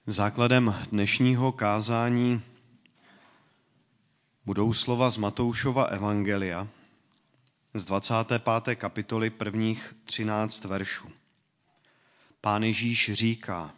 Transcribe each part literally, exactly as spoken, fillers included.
Základem dnešního kázání budou slova z Matoušova evangelia z dvacáté páté kapitoly prvních třináct veršů. Pán Ježíš říká: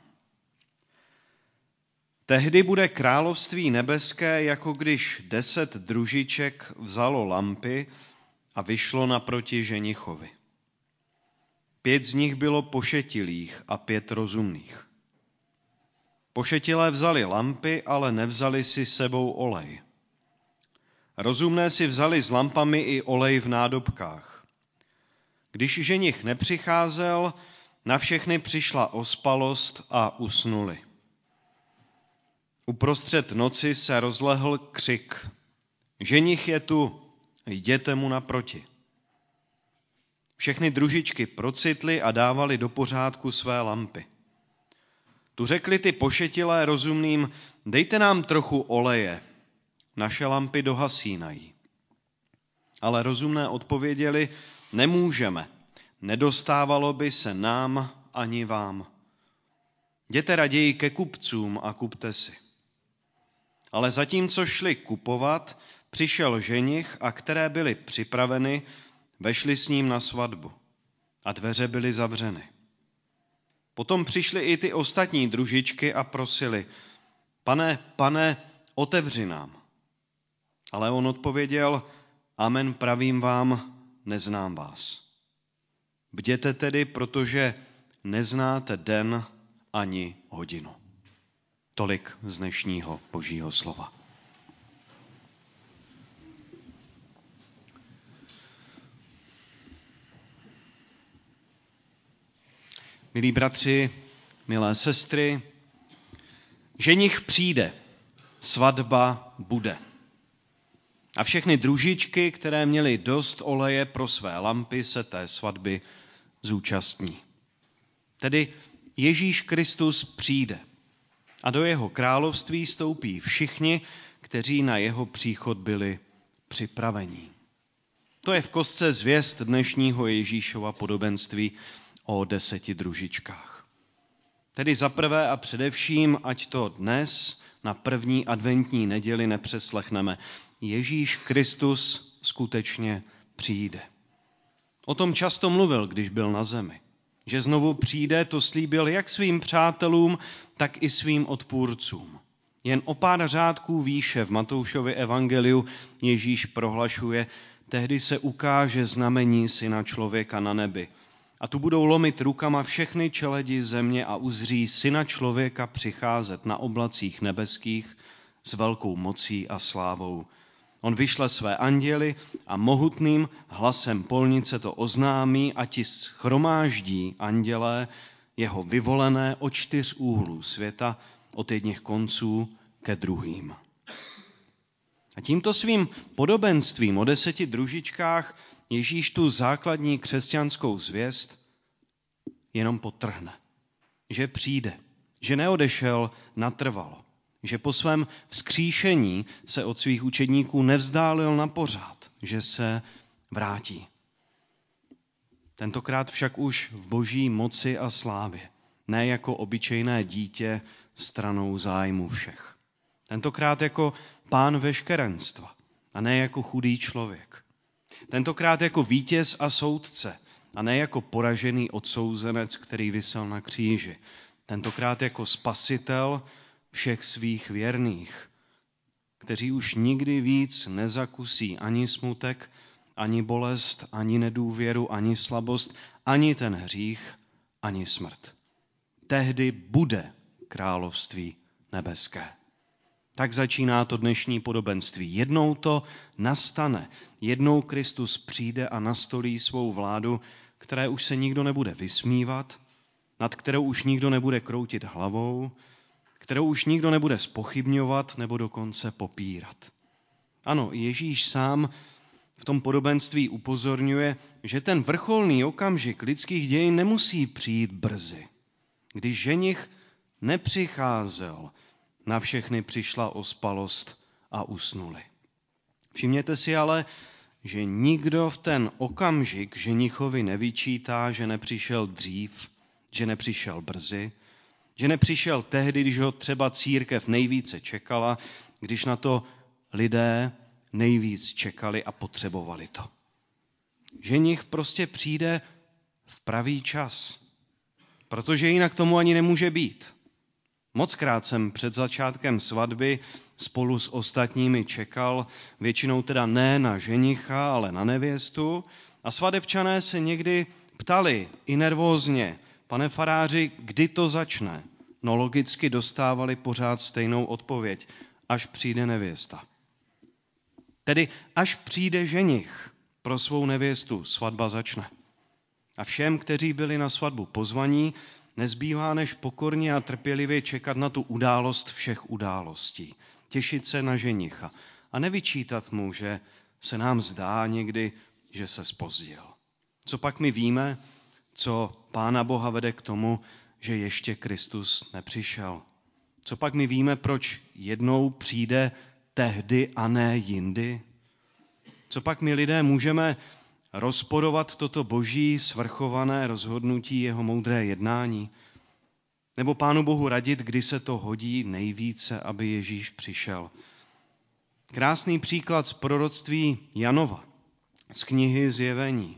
Tehdy bude království nebeské, jako když deset družiček vzalo lampy a vyšlo naproti ženichovi. Pět z nich bylo pošetilých a pět rozumných. Pošetilé vzali lampy, ale nevzali si sebou olej. Rozumné si vzali s lampami i olej v nádobkách. Když ženich nepřicházel, na všechny přišla ospalost a usnuli. Uprostřed noci se rozlehl křik: Ženich je tu, jděte mu naproti. Všechny družičky procitly a dávali do pořádku své lampy. Tu řekli ty pošetilé rozumným: dejte nám trochu oleje, naše lampy dohasínají. Ale rozumné odpověděli: nemůžeme, nedostávalo by se nám ani vám. Jděte raději ke kupcům a kupte si. Ale zatímco šli kupovat, přišel ženich a které byly připraveny, vešli s ním na svatbu a dveře byly zavřeny. Potom přišly i ty ostatní družičky a prosili: Pane, pane, otevři nám. Ale on odpověděl: Amen, pravím vám, neznám vás. Bděte tedy, protože neznáte den ani hodinu. Tolik z dnešního Božího slova. Milí bratři, milé sestry, ženich přijde, svatba bude. A všechny družičky, které měly dost oleje pro své lampy, se té svatby zúčastní. Tedy Ježíš Kristus přijde a do jeho království stoupí všichni, kteří na jeho příchod byli připraveni. To je v kostce zvěst dnešního Ježíšova podobenství o deseti družičkách. Tedy za prvé a především, ať to dnes na první adventní neděli nepřeslechneme, Ježíš Kristus skutečně přijde. O tom často mluvil, když byl na zemi. Že znovu přijde, to slíbil jak svým přátelům, tak i svým odpůrcům. Jen o pár řádků výše v Matoušově evangeliu Ježíš prohlašuje: tehdy se ukáže znamení Syna člověka na nebi. A tu budou lomit rukama všechny čeledi země a uzří Syna člověka přicházet na oblacích nebeských s velkou mocí a slávou. On vyšle své anděly a mohutným hlasem polnice to oznámí a ti shromáždí andělé jeho vyvolené od čtyř úhlů světa, od jedněch konců ke druhým. A tímto svým podobenstvím o deseti družičkách Ježíš tu základní křesťanskou zvěst jenom podtrhne, že přijde, že neodešel natrvalo, že po svém vzkříšení se od svých učedníků nevzdálil na pořád, že se vrátí. Tentokrát však už v boží moci a slávě, ne jako obyčejné dítě stranou zájmu všech. Tentokrát jako pán veškerenstva a ne jako chudý člověk. Tentokrát jako vítěz a soudce a ne jako poražený odsouzenec, který visel na kříži. Tentokrát jako spasitel všech svých věrných, kteří už nikdy víc nezakusí ani smutek, ani bolest, ani nedůvěru, ani slabost, ani ten hřích, ani smrt. Tehdy bude království nebeské. Tak začíná to dnešní podobenství. Jednou to nastane. Jednou Kristus přijde a nastolí svou vládu, které už se nikdo nebude vysmívat, nad kterou už nikdo nebude kroutit hlavou, kterou už nikdo nebude zpochybňovat nebo dokonce popírat. Ano, Ježíš sám v tom podobenství upozorňuje, že ten vrcholný okamžik lidských dějin nemusí přijít brzy. Když ženich nepřicházel, na všechny přišla ospalost a usnuli. Všimněte si ale, že nikdo v ten okamžik ženichovi nevyčítá, že nepřišel dřív, že nepřišel brzy, Že nepřišel tehdy, když ho třeba církev nejvíce čekala, když na to lidé nejvíc čekali a potřebovali to. Ženich prostě přijde v pravý čas, protože jinak tomu ani nemůže být. Mockrát jsem před začátkem svatby spolu s ostatními čekal, většinou teda ne na ženicha, ale na nevěstu, a svadebčané se někdy ptali i nervózně: pane faráři, kdy to začne? No logicky dostávali pořád stejnou odpověď: až přijde nevěsta. Tedy až přijde ženich pro svou nevěstu, svatba začne. A všem, kteří byli na svatbu pozvaní, nezbývá než pokorně a trpělivě čekat na tu událost všech událostí. Těšit se na ženicha a nevyčítat mu, že se nám zdá někdy, že se zpozdil. Co pak my víme, co Pána Boha vede k tomu, že ještě Kristus nepřišel? Co pak my víme, proč jednou přijde tehdy a ne jindy? Co pak my lidé můžeme rozporovat toto boží svrchované rozhodnutí, jeho moudré jednání? Nebo Pánu Bohu radit, kdy se to hodí nejvíce, aby Ježíš přišel? Krásný příklad z proroctví Janova, z knihy Zjevení.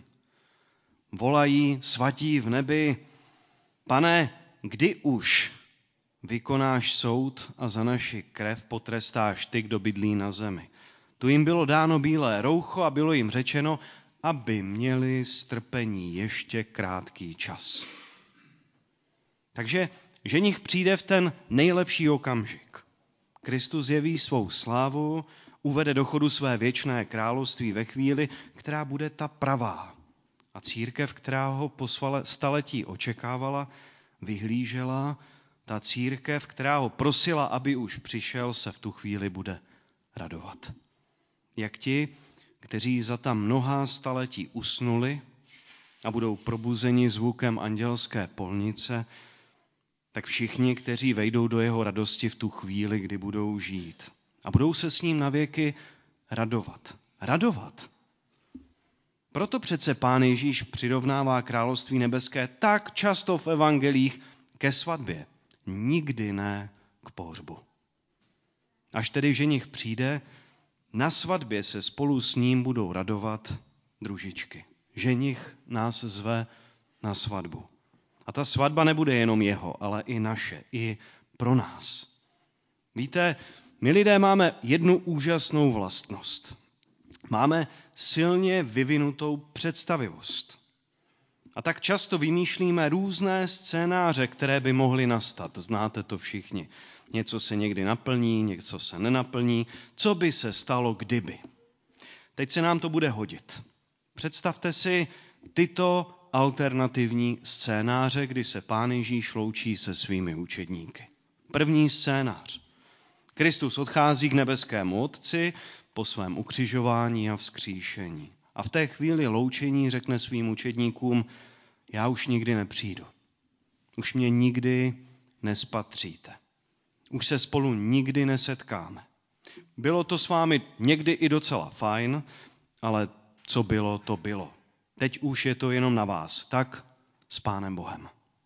Volají svatí v nebi: Pane, kdy už vykonáš soud a za naši krev potrestáš ty, kdo bydlí na zemi? Tu jim bylo dáno bílé roucho a bylo jim řečeno, aby měli strpení ještě krátký čas. Takže ženich přijde v ten nejlepší okamžik. Kristus jeví svou slávu, uvede do chodu své věčné království ve chvíli, která bude ta pravá. A církev, která ho po staletí očekávala, vyhlížela, ta církev, která ho prosila, aby už přišel, se v tu chvíli bude radovat. Jak ti, kteří za ta mnohá staletí usnuli a budou probuzeni zvukem andělské polnice, tak všichni, kteří vejdou do jeho radosti v tu chvíli, kdy budou žít. A budou se s ním navěky radovat. Radovat. Proto přece Pán Ježíš přirovnává království nebeské tak často v evangelích ke svatbě. Nikdy ne k pohřbu. Až tedy ženich přijde, na svatbě se spolu s ním budou radovat družičky. Ženich nás zve na svatbu. A ta svatba nebude jenom jeho, ale i naše, i pro nás. Víte, my lidé máme jednu úžasnou vlastnost. Máme silně vyvinutou představivost. A tak často vymýšlíme různé scénáře, které by mohly nastat. Znáte to všichni. Něco se někdy naplní, něco se nenaplní. Co by se stalo, kdyby? Teď se nám to bude hodit. Představte si tyto alternativní scénáře, kdy se Pán Ježíš loučí se svými učedníky. První scénář. Kristus odchází k nebeskému Otci po svém ukřižování a vzkříšení. A v té chvíli loučení řekne svým učedníkům: já už nikdy nepřijdu. Už mě nikdy nespatříte. Už se spolu nikdy nesetkáme. Bylo to s vámi někdy i docela fajn, ale co bylo, to bylo. Teď už je to jenom na vás. Tak s Pánem Bohem.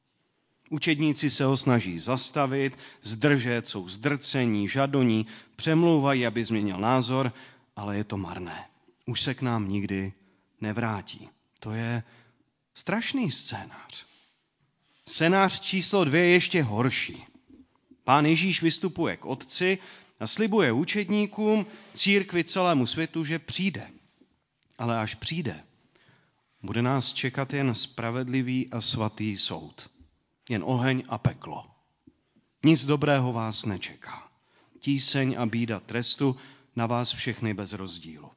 Učedníci se ho snaží zastavit, zdržet, jsou zdrcení, žadoní, přemlouvají, aby změnil názor, ale je to marné. Už se k nám nikdy nevrátí. To je strašný scénář. Scénář číslo dvě je ještě horší. Pán Ježíš vystupuje k Otci a slibuje učedníkům, církvi, celému světu, že přijde. Ale až přijde, bude nás čekat jen spravedlivý a svatý soud. Jen oheň a peklo. Nic dobrého vás nečeká. Tíseň a bída trestu na vás všechny bez rozdílu.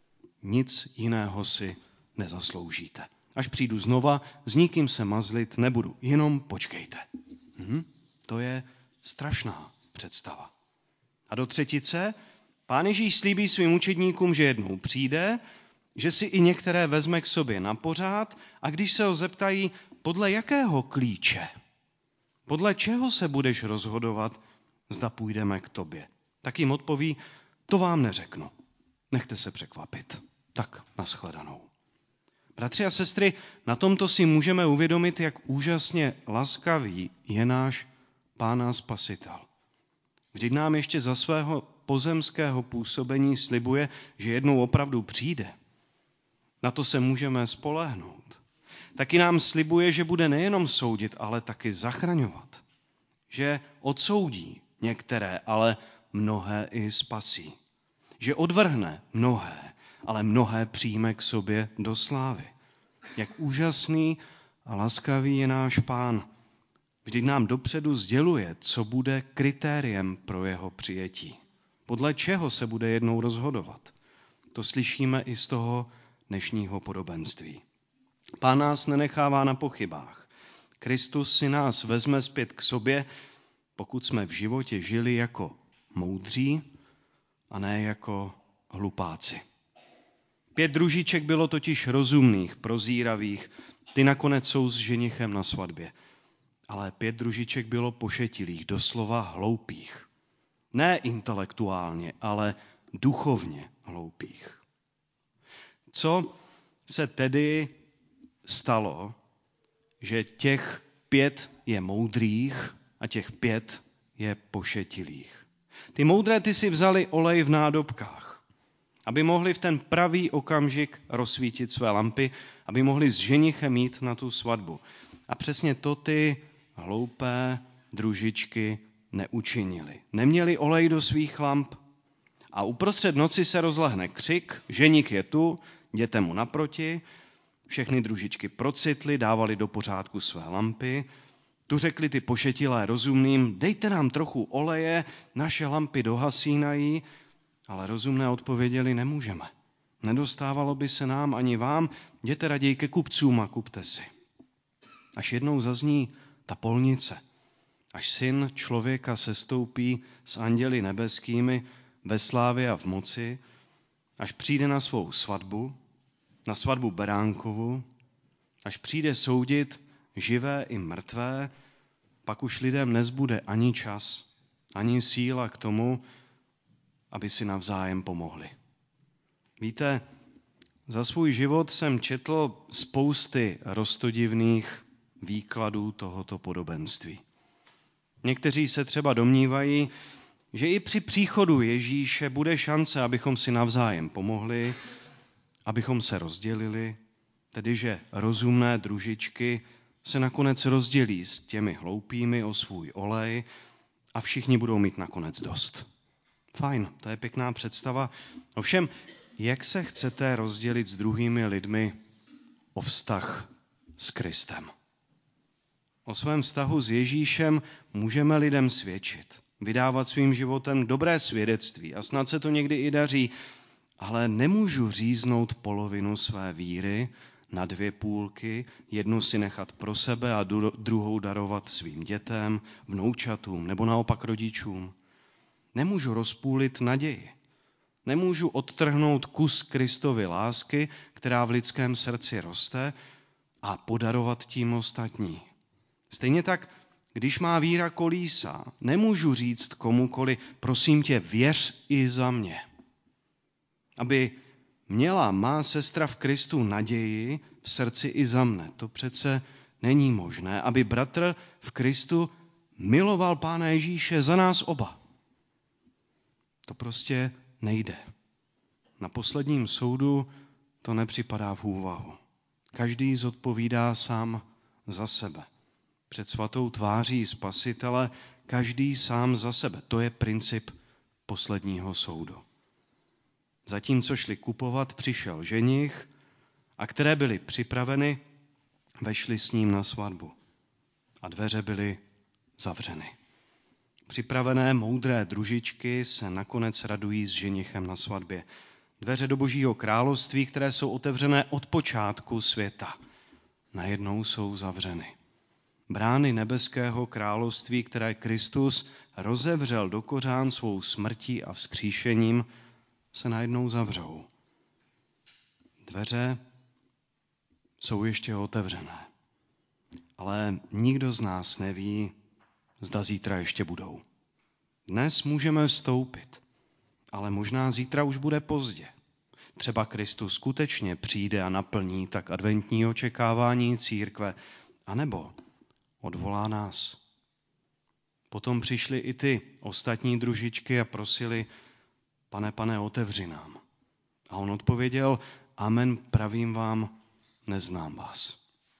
Nic jiného si nezasloužíte. Až přijdu znova, s nikým se mazlit nebudu. Jenom počkejte. Hm? To je strašná představa. A do třetice Pán Ježíš slíbí svým učedníkům, že jednou přijde, že si i některé vezme k sobě na pořád, a když se ho zeptají, podle jakého klíče, podle čeho se budeš rozhodovat, zda půjdeme k tobě, tak jim odpoví: to vám neřeknu. Nechte se překvapit. Tak nashledanou. Bratři a sestry, na tomto si můžeme uvědomit, jak úžasně laskavý je náš Pán a Spasitel. Vždyť nám ještě za svého pozemského působení slibuje, že jednou opravdu přijde. Na to se můžeme spolehnout. Taky nám slibuje, že bude nejenom soudit, ale taky zachraňovat. Že odsoudí některé, ale mnohé i spasí. Že odvrhne mnohé, ale mnohé přijme k sobě do slávy. Jak úžasný a laskavý je náš Pán. Vždyť nám dopředu sděluje, co bude kritériem pro jeho přijetí. Podle čeho se bude jednou rozhodovat. To slyšíme i z toho dnešního podobenství. Pán nás nenechává na pochybách. Kristus si nás vezme zpět k sobě, pokud jsme v životě žili jako moudří a ne jako hlupáci. Pět družiček bylo totiž rozumných, prozíravých, ty nakonec jsou s ženichem na svatbě. Ale pět družiček bylo pošetilých, doslova hloupých. Ne intelektuálně, ale duchovně hloupých. Co se tedy stalo, že těch pět je moudrých a těch pět je pošetilých? Ty moudré ty si vzali olej v nádobkách, aby mohli v ten pravý okamžik rozsvítit své lampy, aby mohli s ženichem jít na tu svatbu. A přesně to ty hloupé družičky neučinili. Neměli olej do svých lamp a uprostřed noci se rozlehne křik, ženich je tu, jděte mu naproti, všechny družičky procitly, dávali do pořádku své lampy, tu řekli ty pošetilé rozumným, dejte nám trochu oleje, naše lampy dohasínají, ale rozumné odpověděli, nemůžeme. Nedostávalo by se nám ani vám, jděte raději ke kupcům a kupte si. Až jednou zazní ta polnice, až syn člověka sestoupí s anděli nebeskými ve slávě a v moci, až přijde na svou svatbu, na svatbu Beránkovu, až přijde soudit živé i mrtvé, pak už lidem nezbude ani čas, ani síla k tomu, aby si navzájem pomohli. Víte, za svůj život jsem četl spousty roztodivných výkladů tohoto podobenství. Někteří se třeba domnívají, že i při příchodu Ježíše bude šance, abychom si navzájem pomohli, abychom se rozdělili, tedy že rozumné družičky se nakonec rozdělí s těmi hloupými o svůj olej a všichni budou mít nakonec dost. Fajn, to je pěkná představa. Ovšem, jak se chcete rozdělit s druhými lidmi o vztah s Kristem? O svém vztahu s Ježíšem můžeme lidem svědčit, vydávat svým životem dobré svědectví a snad se to někdy i daří, ale nemůžu říznout polovinu své víry na dvě půlky, jednu si nechat pro sebe a druhou darovat svým dětem, vnoučatům nebo naopak rodičům. Nemůžu rozpůlit naději. Nemůžu odtrhnout kus Kristovy lásky, která v lidském srdci roste, a podarovat tím ostatní. Stejně tak, když má víra kolísá, nemůžu říct komukoli, prosím tě, věř i za mě. Aby měla má sestra v Kristu naději v srdci i za mne. To přece není možné, aby bratr v Kristu miloval Pána Ježíše za nás oba. To prostě nejde. Na posledním soudu to nepřipadá v úvahu. Každý zodpovídá sám za sebe. Před svatou tváří Spasitele každý sám za sebe. To je princip posledního soudu. Zatímco šli kupovat, přišel ženich a které byly připraveny, vešli s ním na svatbu. A dveře byly zavřeny. Připravené moudré družičky se nakonec radují s ženichem na svatbě. Dveře do Božího království, které jsou otevřené od počátku světa, najednou jsou zavřeny. Brány nebeského království, které Kristus rozevřel do kořán svou smrtí a vzkříšením, se najednou zavřou. Dveře jsou ještě otevřené, ale nikdo z nás neví, zda zítra ještě budou. Dnes můžeme vstoupit, ale možná zítra už bude pozdě. Třeba Kristus skutečně přijde a naplní tak adventní očekávání církve, anebo odvolá nás. Potom přišly i ty ostatní družičky a prosili, pane, pane, otevři nám. A on odpověděl, amen, pravím vám, neznám vás.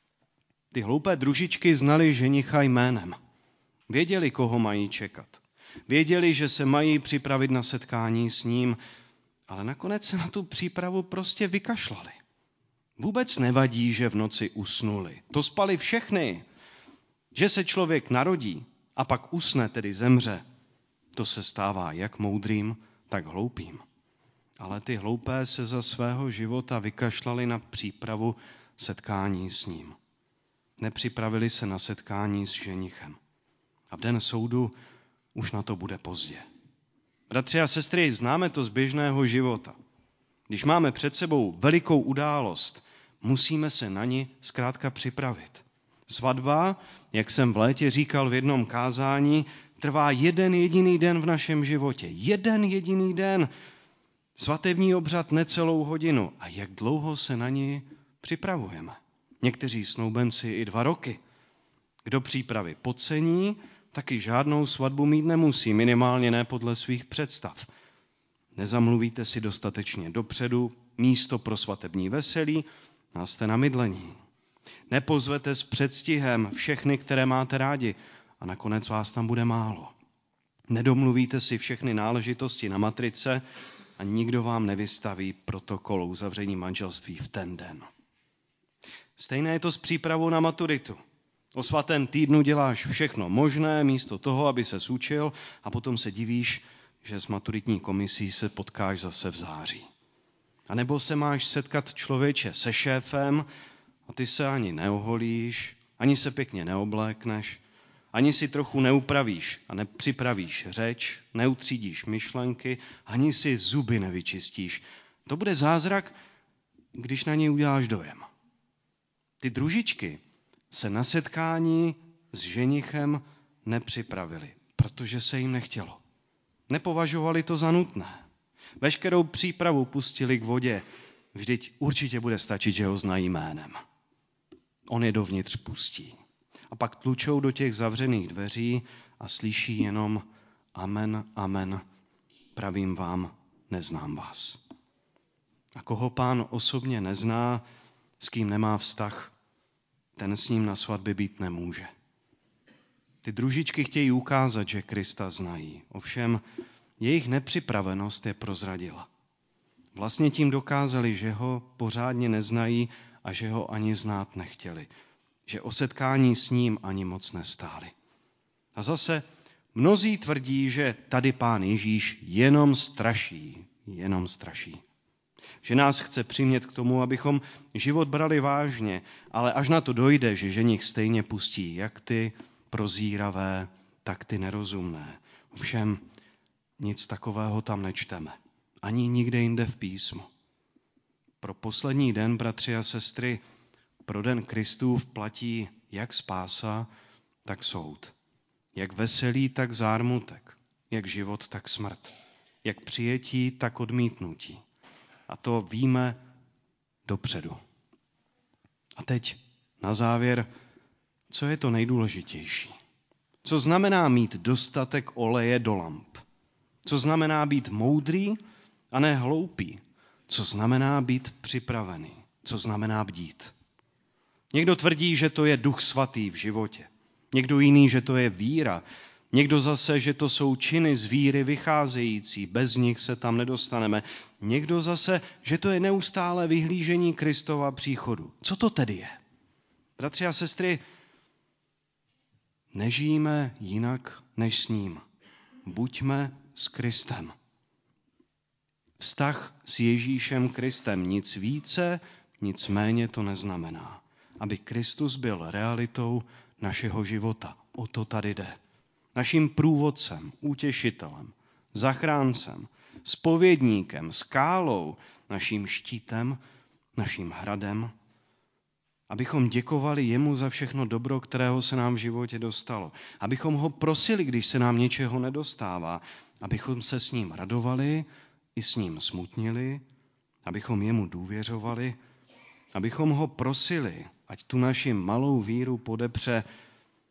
Ty hloupé družičky znali ženicha jménem. Věděli, koho mají čekat. Věděli, že se mají připravit na setkání s ním, ale nakonec se na tu přípravu prostě vykašlali. Vůbec nevadí, že v noci usnuli. To spali všechny. Že se člověk narodí a pak usne, tedy zemře, to se stává jak moudrým, tak hloupým. Ale ty hloupé se za svého života vykašlali na přípravu setkání s ním. Nepřipravili se na setkání s ženichem. A v den soudu už na to bude pozdě. Bratři a sestry, známe to z běžného života. Když máme před sebou velikou událost, musíme se na ni zkrátka připravit. Svatba, jak jsem v létě říkal v jednom kázání, trvá jeden jediný den v našem životě. Jeden jediný den. Svatební obřad necelou hodinu. A jak dlouho se na ní připravujeme? Někteří snoubenci i dva roky. Kdo přípravy podcení, taky žádnou svatbu mít nemusí, minimálně ne podle svých představ. Nezamluvíte si dostatečně dopředu místo pro svatební veselí a jste na mydlení. Nepozvete s předstihem všechny, které máte rádi a nakonec vás tam bude málo. Nedomluvíte si všechny náležitosti na matrice a nikdo vám nevystaví protokol uzavření manželství v ten den. Stejné je to s přípravou na maturitu. O svatém týdnu děláš všechno možné místo toho, aby ses učil a potom se divíš, že s maturitní komisí se potkáš zase v září. A nebo se máš setkat člověče se šéfem a ty se ani neoholíš, ani se pěkně neoblékneš, ani si trochu neupravíš a nepřipravíš řeč, neutřídíš myšlenky, ani si zuby nevyčistíš. To bude zázrak, když na něj uděláš dojem. Ty družičky se na setkání s ženichem nepřipravili, protože se jim nechtělo. Nepovažovali to za nutné. Veškerou přípravu pustili k vodě. Vždyť určitě bude stačit, že ho znají jménem. On je dovnitř pustí. A pak tlučou do těch zavřených dveří a slyší jenom amen, amen, pravím vám, neznám vás. A koho Pán osobně nezná, s kým nemá vztah, ten s ním na svatbě být nemůže. Ty družičky chtějí ukázat, že Krista znají. Ovšem, jejich nepřipravenost je prozradila. Vlastně tím dokázali, že ho pořádně neznají a že ho ani znát nechtěli. Že o setkání s ním ani moc nestáli. A zase mnozí tvrdí, že tady Pán Ježíš jenom straší, jenom straší. Že nás chce přimět k tomu, abychom život brali vážně, ale až na to dojde, že ženich stejně pustí jak ty prozíravé, tak ty nerozumné. Ovšem nic takového tam nečteme. Ani nikde jinde v písmu. Pro poslední den, bratři a sestry, pro den Kristův platí jak spása, tak soud. Jak veselí, tak zármutek. Jak život, tak smrt. Jak přijetí, tak odmítnutí. A to víme dopředu. A teď na závěr, co je to nejdůležitější? Co znamená mít dostatek oleje do lamp? Co znamená být moudrý a ne hloupý? Co znamená být připravený? Co znamená bdít? Někdo tvrdí, že to je Duch Svatý v životě. Někdo jiný, že to je víra. Někdo zase, že to jsou činy z víry vycházející, bez nich se tam nedostaneme. Někdo zase, že to je neustále vyhlížení Kristova příchodu. Co to tedy je? Bratři a sestry, nežijeme jinak než s ním. Buďme s Kristem. Vztah s Ježíšem Kristem, nic více, nic méně to neznamená. Aby Kristus byl realitou našeho života. O to tady jde. Naším průvodcem, útěšitelem, zachráncem, zpovědníkem, skálou, naším štítem, naším hradem, abychom děkovali jemu za všechno dobro, kterého se nám v životě dostalo. Abychom ho prosili, když se nám něčeho nedostává. Abychom se s ním radovali, i s ním smutnili, abychom jemu důvěřovali, abychom ho prosili, ať tu naši malou víru podepře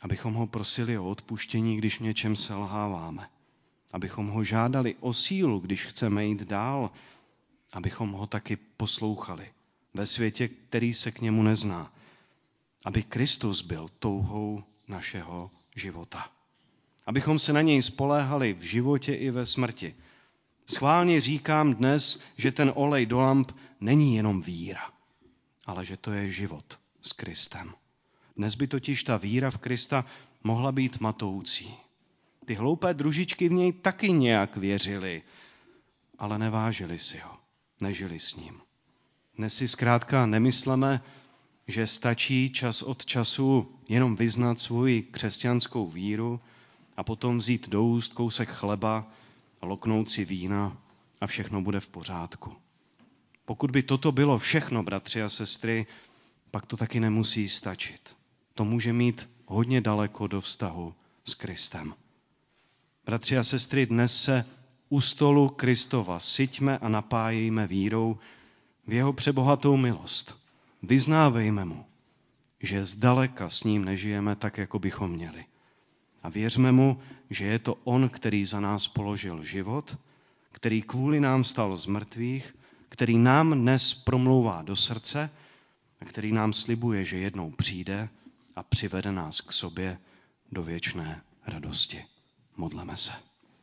Abychom ho prosili o odpuštění, když v něčem selháváme. Abychom ho žádali o sílu, když chceme jít dál. Abychom ho taky poslouchali ve světě, který se k němu nezná. Aby Kristus byl touhou našeho života. Abychom se na něj spoléhali v životě i ve smrti. Schválně říkám dnes, že ten olej do lamp není jenom víra, ale že to je život s Kristem. Dnes by totiž ta víra v Krista mohla být matoucí. Ty hloupé družičky v něj taky nějak věřili, ale nevážili si ho, nežili s ním. Dnes si zkrátka nemysleme, že stačí čas od času jenom vyznat svoji křesťanskou víru a potom vzít do úst kousek chleba a loknout si vína a všechno bude v pořádku. Pokud by toto bylo všechno, bratři a sestry, pak to taky nemusí stačit. To může mít hodně daleko do vztahu s Kristem. Bratři a sestry, dnes se u stolu Kristova syťme a napájejme vírou v jeho přebohatou milost. Vyznávejme mu, že zdaleka s ním nežijeme tak, jako bychom měli. A věřme mu, že je to on, který za nás položil život, který kvůli nám stal z mrtvých, který nám dnes promlouvá do srdce a který nám slibuje, že jednou přijde a přivede nás k sobě do věčné radosti. Modleme se.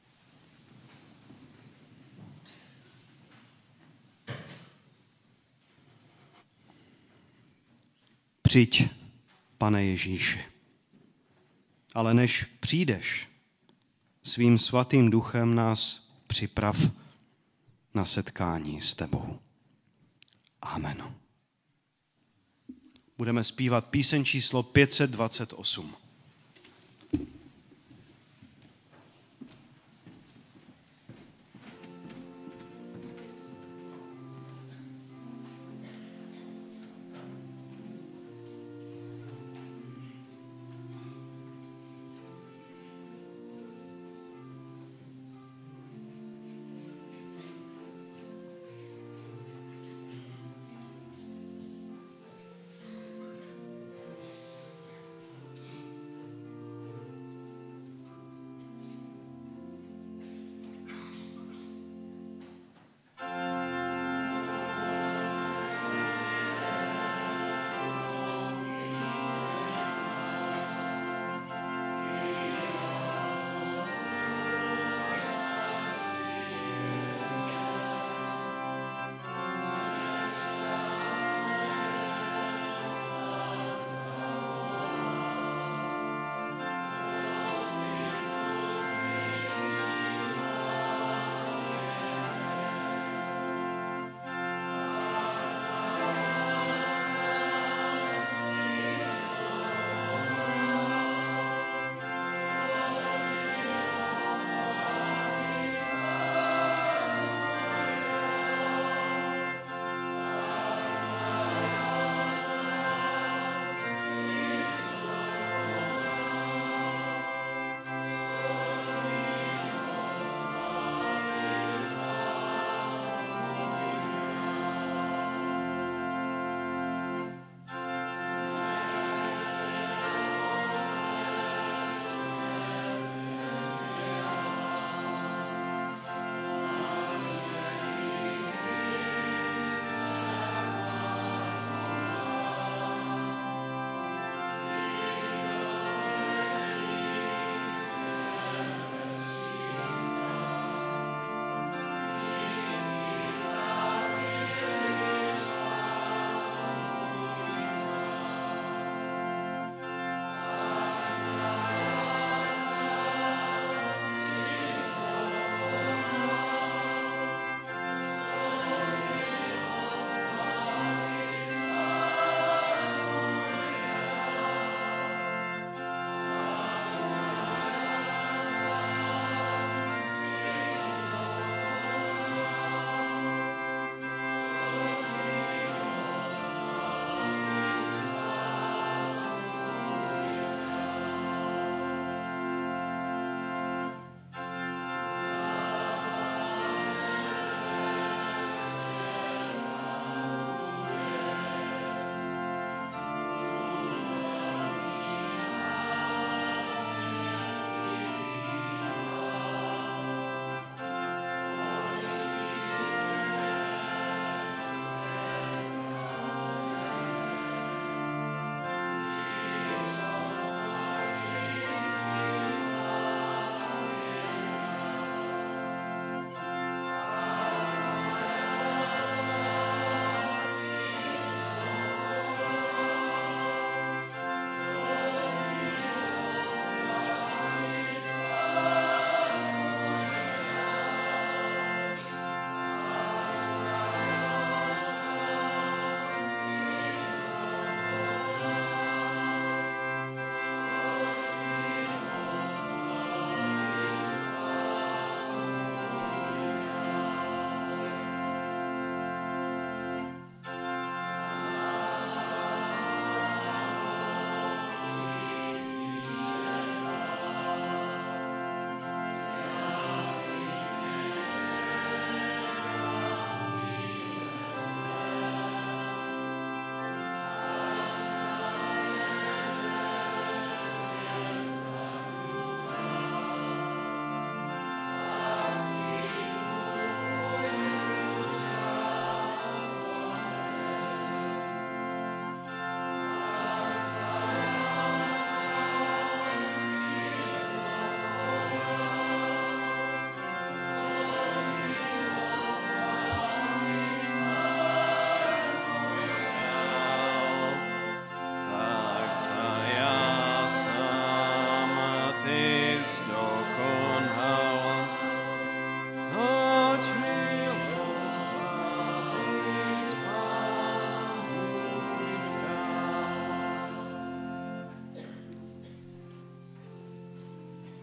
Přijď, Pane Ježíši, ale než přijdeš, svým svatým duchem nás připrav na setkání s tebou. Amen. Budeme zpívat píseň číslo pět set dvacet osm.